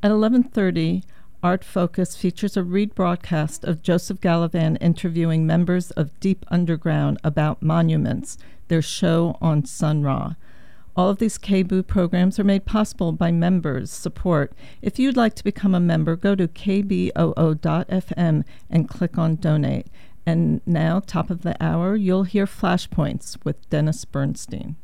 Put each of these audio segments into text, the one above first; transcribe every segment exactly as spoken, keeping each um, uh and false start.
At eleven thirty, Art Focus features a rebroadcast of Joseph Gallivan interviewing members of Deep Underground about monuments, their show on Sun Ra. All of these K B O O programs are made possible by members' support. If you'd like to become a member, go to k b o o dot f m and click on Donate. And now, top of the hour, you'll hear Flashpoints with Dennis Bernstein.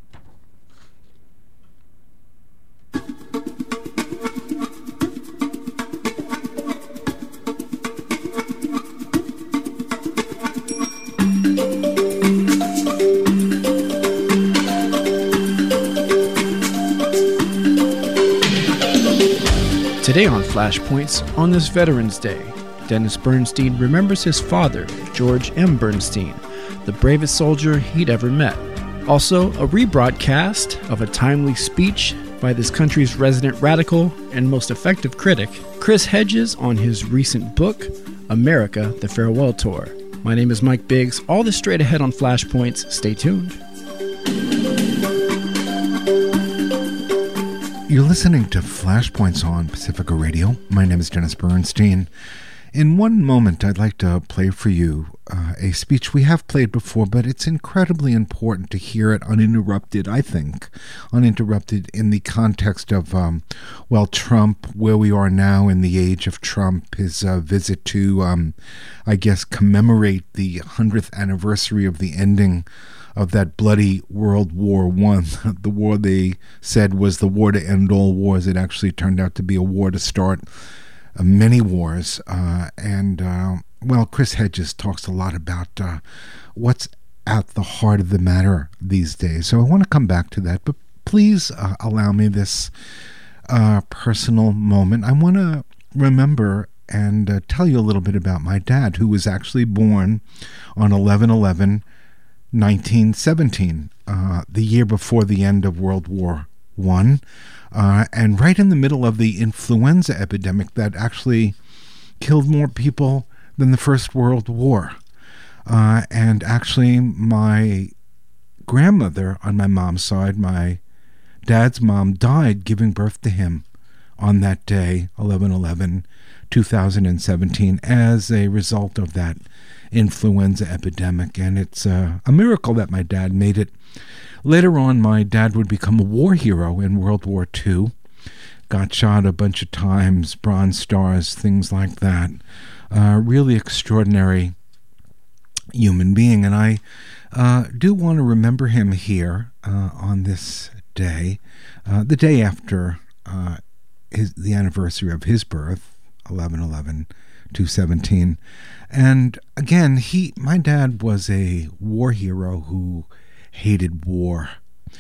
Today on Flashpoints, on this Veterans Day, Dennis Bernstein remembers his father, George M. Bernstein, the bravest soldier he'd ever met. Also, a rebroadcast of a timely speech by this country's resident radical and most effective critic, Chris Hedges, on his recent book, America, the Farewell Tour. My name is Mike Biggs. All this straight ahead on Flashpoints. Stay tuned. You're listening to Flashpoints on Pacifica Radio. My name is Dennis Bernstein. In one moment, I'd like to play for you uh, a speech we have played before, but it's incredibly important to hear it uninterrupted, I think, uninterrupted in the context of, um, well, Trump, where we are now in the age of Trump, his uh, visit to, um, I guess, commemorate the hundredth anniversary of the ending of that bloody World War One, the war they said was the war to end all wars. It actually turned out to be a war to start uh, many wars. Uh, and, uh, well, Chris Hedges talks a lot about uh, what's at the heart of the matter these days. So I want to come back to that, but please uh, allow me this uh, personal moment. I want to remember and uh, tell you a little bit about my dad, who was actually born on eleven eleven nineteen seventeen, uh, the year before the end of World War One, uh, and right in the middle of the influenza epidemic that actually killed more people than the First World War. Uh, and actually, my grandmother on my mom's side, my dad's mom, died giving birth to him on that day, eleven eleven two thousand seventeen, as a result of that influenza epidemic. And it's uh, a miracle that my dad made it. Later on, my dad would become a war hero in World War Two. Got shot a bunch of times, Bronze Stars, things like that. Uh, really extraordinary human being. And I uh, do want to remember him here uh, on this day, uh, the day after uh, his, the anniversary of his birth, eleven eleven two seventeen. And again, he, my dad was a war hero who hated war.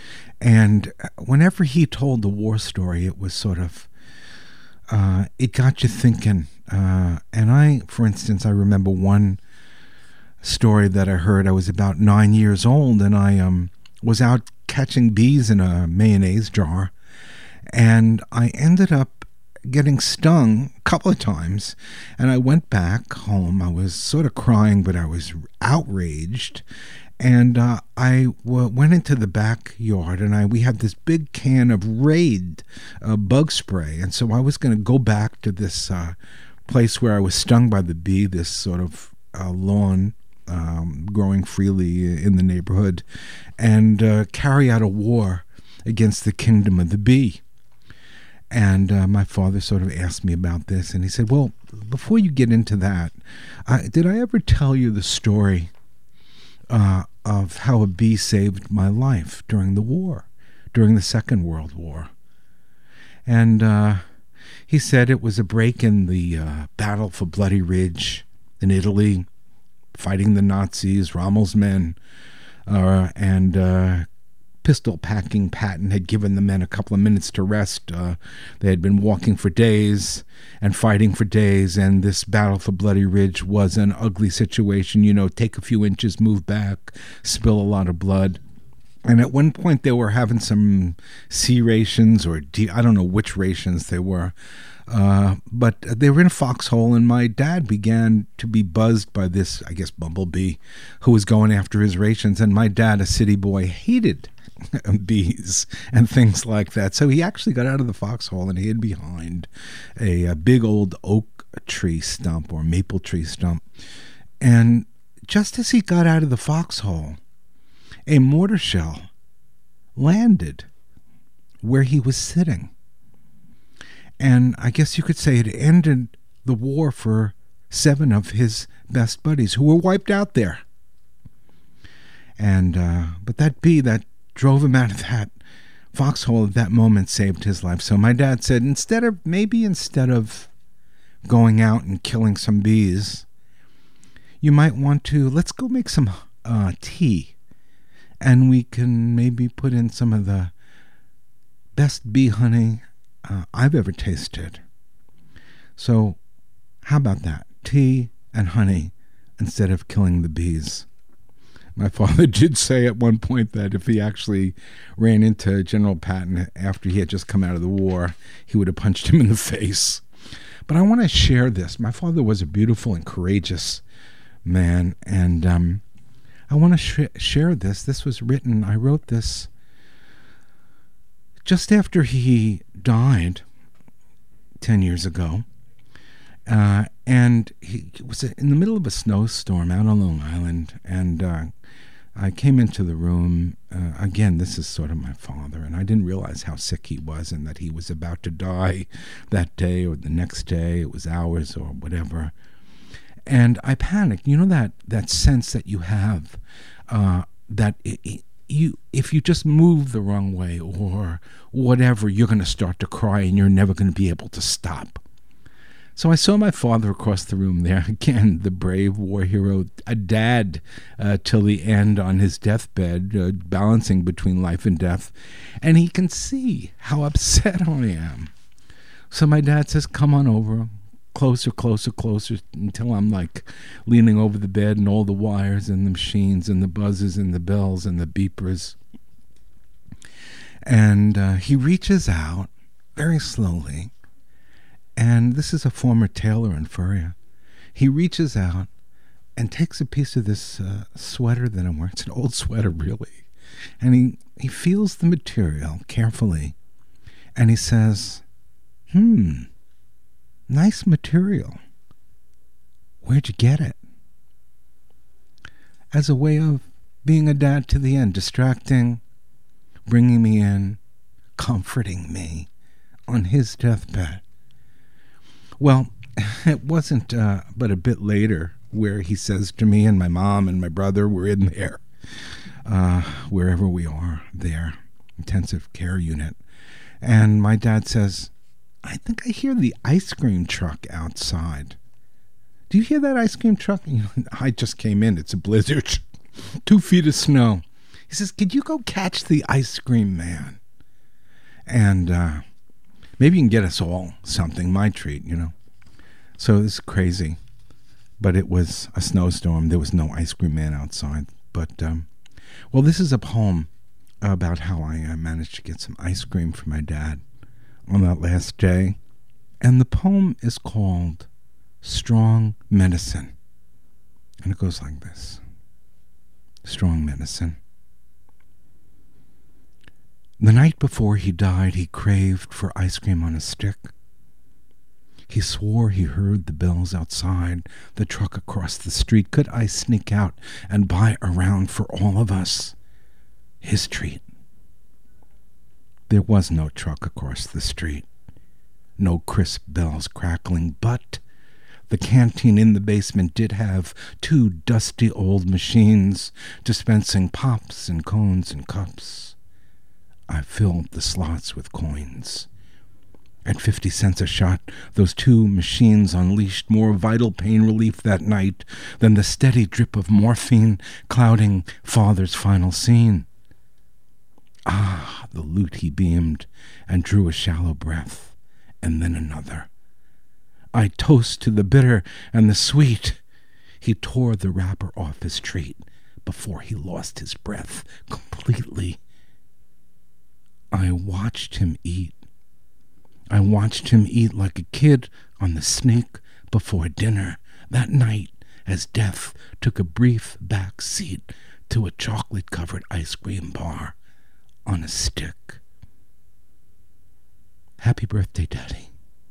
And whenever he told the war story, it was sort of, uh, it got you thinking. Uh, and I, for instance, I remember one story that I heard. I was about nine years old, and I um, was out catching bees in a mayonnaise jar. And I ended up getting stung a couple of times, and I went back home. I was sort of crying, but I was outraged, and uh, I w- went into the backyard, and I we had this big can of Raid uh, bug spray, and so I was going to go back to this uh, place where I was stung by the bee, this sort of uh, lawn um, growing freely in the neighborhood, and uh, carry out a war against the kingdom of the bee. And uh, my father sort of asked me about this, and he said, well, before you get into that, uh, did I ever tell you the story uh, of how a bee saved my life during the war, during the Second World War? And uh, he said it was a break in the uh, battle for Bloody Ridge in Italy, fighting the Nazis, Rommel's men, uh, and uh, pistol-packing Patton had given the men a couple of minutes to rest. Uh, they had been walking for days and fighting for days, and this battle for Bloody Ridge was an ugly situation. You know, take a few inches, move back, spill a lot of blood. And at one point they were having some C rations, or D, I don't know which rations they were, uh, but they were in a foxhole, and my dad began to be buzzed by this, I guess, bumblebee who was going after his rations. And my dad, a city boy, hated bees and things like that. So he actually got out of the foxhole and hid behind a, a big old oak tree stump or maple tree stump. And just as he got out of the foxhole, a mortar shell landed where he was sitting. And I guess you could say it ended the war for seven of his best buddies who were wiped out there. And uh, but that bee that drove him out of that foxhole at that moment saved his life. So my dad said, instead of maybe instead of going out and killing some bees, you might want to, let's go make some uh, tea, and we can maybe put in some of the best bee honey uh, I've ever tasted. So how about that? Tea and honey instead of killing the bees. My father did say at one point that if he actually ran into General Patton after he had just come out of the war, he would have punched him in the face. But I want to share this. My father was a beautiful and courageous man, and um, I want to sh- share this. This was written, I wrote this just after he died ten years ago. Uh, and he was in the middle of a snowstorm out on Long Island, and uh, I came into the room. Uh, again, this is sort of my father, and I didn't realize how sick he was and that he was about to die that day or the next day. It was hours or whatever. And I panicked. You know that, that sense that you have uh, that it, it, you, if you just move the wrong way or whatever, you're going to start to cry and you're never going to be able to stop. So I saw my father across the room there, again, the brave war hero, a dad uh, till the end on his deathbed, uh, balancing between life and death. And he can see how upset I am. So my dad says, come on over, closer, closer, closer, until I'm like leaning over the bed and all the wires and the machines and the buzzes and the bells and the beepers. And uh, he reaches out very slowly. And this is a former tailor and furrier. He reaches out and takes a piece of this uh, sweater that I'm wearing. It's an old sweater, really. And he, he feels the material carefully. And he says, hmm, nice material. Where'd you get it? As a way of being a dad to the end, distracting, bringing me in, comforting me on his deathbed. Well, it wasn't uh, but a bit later where he says to me and my mom and my brother, we're in there, uh, wherever we are there, intensive care unit. And my dad says, I think I hear the ice cream truck outside. Do you hear that ice cream truck? You know, I just came in. It's a blizzard. Two feet of snow. He says, could you go catch the ice cream man? And uh, maybe you can get us all something, my treat, you know. So it's crazy. But it was a snowstorm. There was no ice cream man outside. But, um, well, this is a poem about how I uh, managed to get some ice cream for my dad on that last day. And the poem is called Strong Medicine. And it goes like this. Strong Medicine. The night before he died, he craved for ice cream on a stick. He swore he heard the bells outside the truck across the street. Could I sneak out and buy a round for all of us? His treat. There was no truck across the street, no crisp bells crackling, but the canteen in the basement did have two dusty old machines dispensing pops and cones and cups. I filled the slots with coins. At fifty cents a shot, those two machines unleashed more vital pain relief that night than the steady drip of morphine clouding Father's final scene. Ah, the loot, he beamed, and drew a shallow breath, and then another. I toast to the bitter and the sweet. He tore the wrapper off his treat before he lost his breath completely. I watched him eat. I watched him eat like a kid on the sneak before dinner that night as death took a brief back seat to a chocolate-covered ice cream bar on a stick. Happy birthday, Daddy.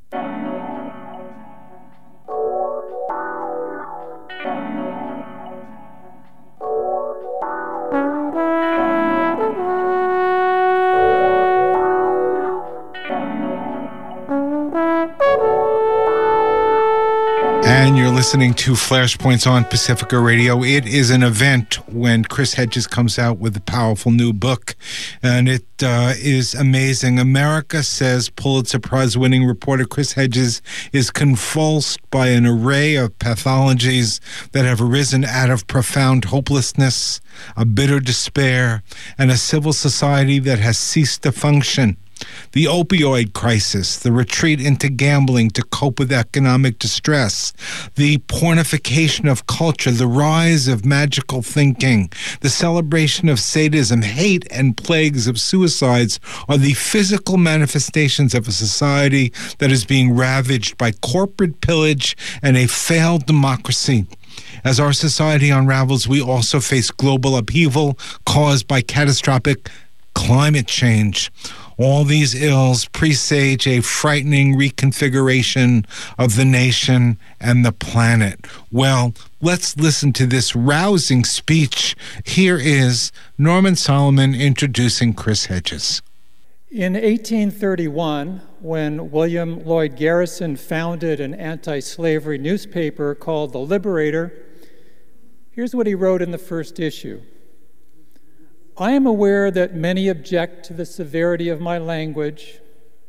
And you're listening to Flashpoints on Pacifica Radio. It is an event when Chris Hedges comes out with a powerful new book, and it uh, is amazing. America Says Pulitzer Prize-winning reporter Chris Hedges is convulsed by an array of pathologies that have arisen out of profound hopelessness, a bitter despair, and a civil society that has ceased to function. The opioid crisis, the retreat into gambling to cope with economic distress, the pornification of culture, the rise of magical thinking, the celebration of sadism, hate, and plagues of suicides are the physical manifestations of a society that is being ravaged by corporate pillage and a failed democracy. As our society unravels, we also face global upheaval caused by catastrophic climate change. All these ills presage a frightening reconfiguration of the nation and the planet. Well, let's listen to this rousing speech. Here is Norman Solomon introducing Chris Hedges. In eighteen thirty-one, when William Lloyd Garrison founded an anti-slavery newspaper called The Liberator, here's what he wrote in the first issue. I am aware that many object to the severity of my language,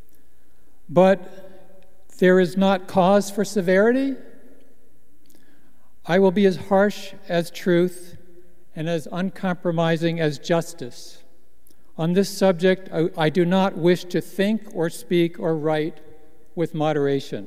but there is not cause for severity. I will be as harsh as truth and as uncompromising as justice. On this subject, I, I do not wish to think or speak or write with moderation.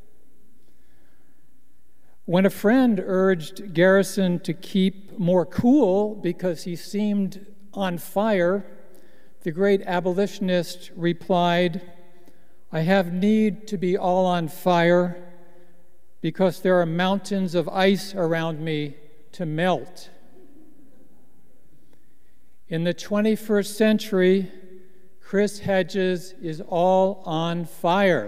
When a friend urged Garrison to keep more cool because he seemed on fire, the great abolitionist replied, I have need to be all on fire because there are mountains of ice around me to melt. In the twenty-first century, Chris Hedges is all on fire.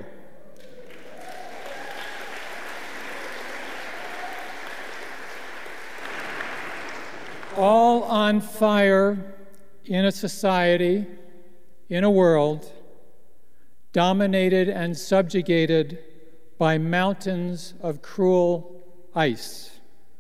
All on fire in a society, in a world, dominated and subjugated by mountains of cruel ice.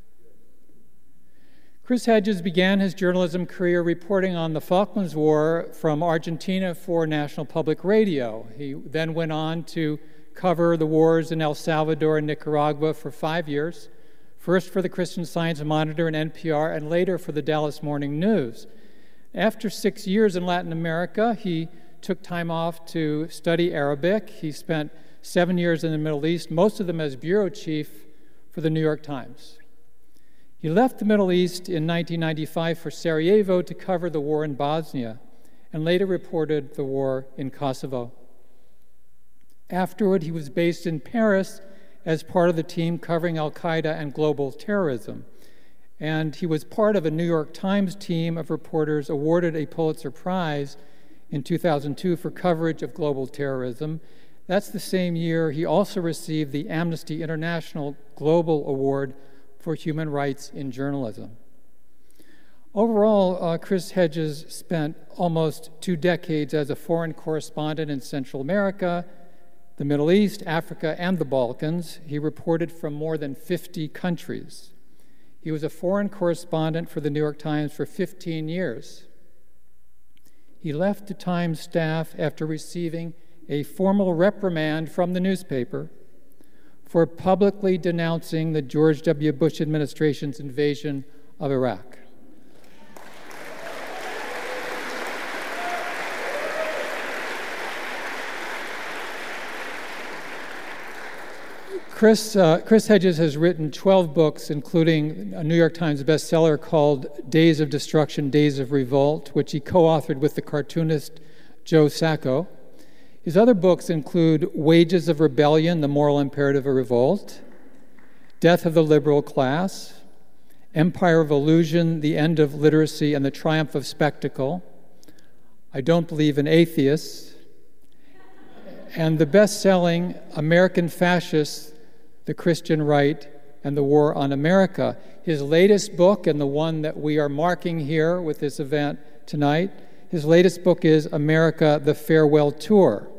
Chris Hedges began his journalism career reporting on the Falklands War from Argentina for National Public Radio. He then went on to cover the wars in El Salvador and Nicaragua for five years, first for the Christian Science Monitor and N P R, and later for the Dallas Morning News. After six years in Latin America, he took time off to study Arabic. He spent seven years in the Middle East, most of them as bureau chief for the New York Times. He left the Middle East in nineteen ninety-five for Sarajevo to cover the war in Bosnia, and later reported the war in Kosovo. Afterward, he was based in Paris as part of the team covering Al-Qaeda and global terrorism. And he was part of a New York Times team of reporters awarded a Pulitzer Prize in two thousand two for coverage of global terrorism. That's the same year he also received the Amnesty International Global Award for Human Rights in Journalism. Overall, uh, Chris Hedges spent almost two decades as a foreign correspondent in Central America, the Middle East, Africa, and the Balkans. He reported from more than fifty countries. He was a foreign correspondent for the New York Times for fifteen years. He left the Times staff after receiving a formal reprimand from the newspaper for publicly denouncing the George W. Bush administration's invasion of Iraq. Chris, uh, Chris Hedges has written twelve books, including a New York Times bestseller called Days of Destruction, Days of Revolt, which he co-authored with the cartoonist Joe Sacco. His other books include Wages of Rebellion, The Moral Imperative of Revolt, Death of the Liberal Class, Empire of Illusion, The End of Literacy and the Triumph of Spectacle, I Don't Believe in Atheists, and the best-selling American Fascists, the Christian Right, and the War on America. His latest book, and the one that we are marking here with this event tonight, his latest book is America, the Farewell Tour.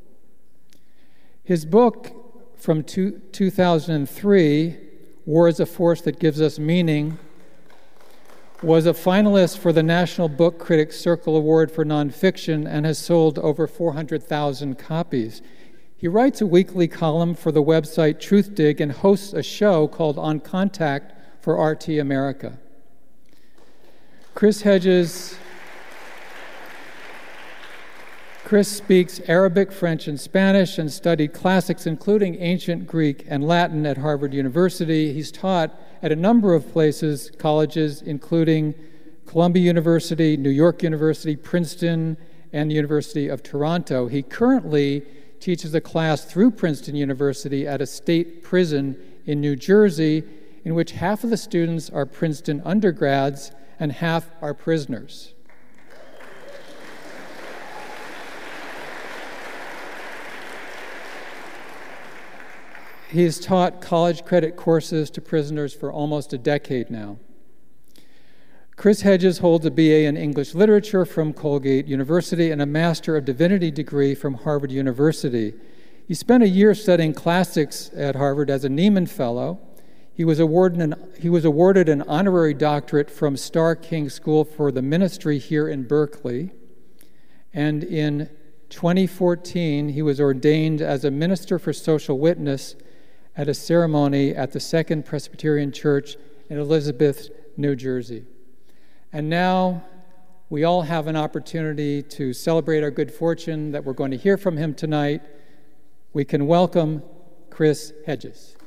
His book from two, two thousand three, War is a Force That Gives Us Meaning, was a finalist for the National Book Critics Circle Award for Nonfiction and has sold over four hundred thousand copies. He writes a weekly column for the website Truthdig and hosts a show called On Contact for R T America. Chris Hedges Chris speaks Arabic, French, and Spanish and studied classics, including ancient Greek and Latin at Harvard University. He's taught at a number of places, colleges, including Columbia University, New York University, Princeton, and the University of Toronto. He currently teaches a class through Princeton University at a state prison in New Jersey, in which half of the students are Princeton undergrads and half are prisoners. He has taught college credit courses to prisoners for almost a decade now. Chris Hedges holds a B A in English Literature from Colgate University and a Master of Divinity degree from Harvard University. He spent a year studying classics at Harvard as a Nieman Fellow. He was awarded an, he was awarded an honorary doctorate from Starr King School for the Ministry here in Berkeley. And in twenty fourteen, he was ordained as a minister for social witness at a ceremony at the Second Presbyterian Church in Elizabeth, New Jersey. And now we all have an opportunity to celebrate our good fortune that we're going to hear from him tonight. We can welcome Chris Hedges.